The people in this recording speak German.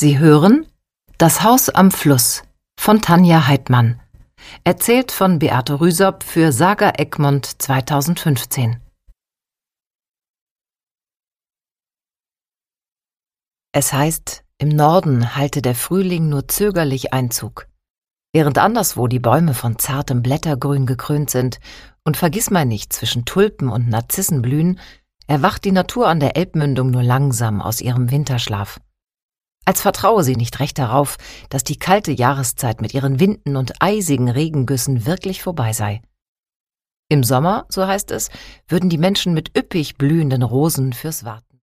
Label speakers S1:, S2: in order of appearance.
S1: Sie hören Das Haus am Fluss von Tanja Heidmann, erzählt von Beate Rüsop für Saga Egmont 2015. Es heißt, im Norden halte der Frühling nur zögerlich Einzug. Während anderswo die Bäume von zartem Blättergrün gekrönt sind und Vergissmeinnicht zwischen Tulpen und Narzissen blühen, erwacht die Natur an der Elbmündung nur langsam aus ihrem Winterschlaf. Als vertraue sie nicht recht darauf, dass die kalte Jahreszeit mit ihren Winden und eisigen Regengüssen wirklich vorbei sei. Im Sommer, so heißt es, würden die Menschen mit üppig blühenden Rosen fürs Warten